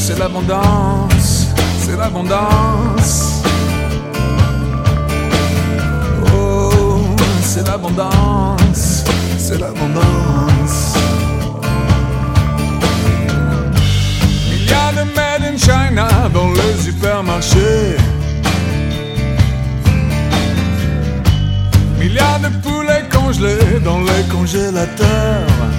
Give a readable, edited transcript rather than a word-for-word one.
c'est l'abondance, c'est l'abondance. Oh, c'est l'abondance, c'est l'abondance. Il y a de Made in China dans les supermarchés. Milliards de poulets congelés dans les congélateurs.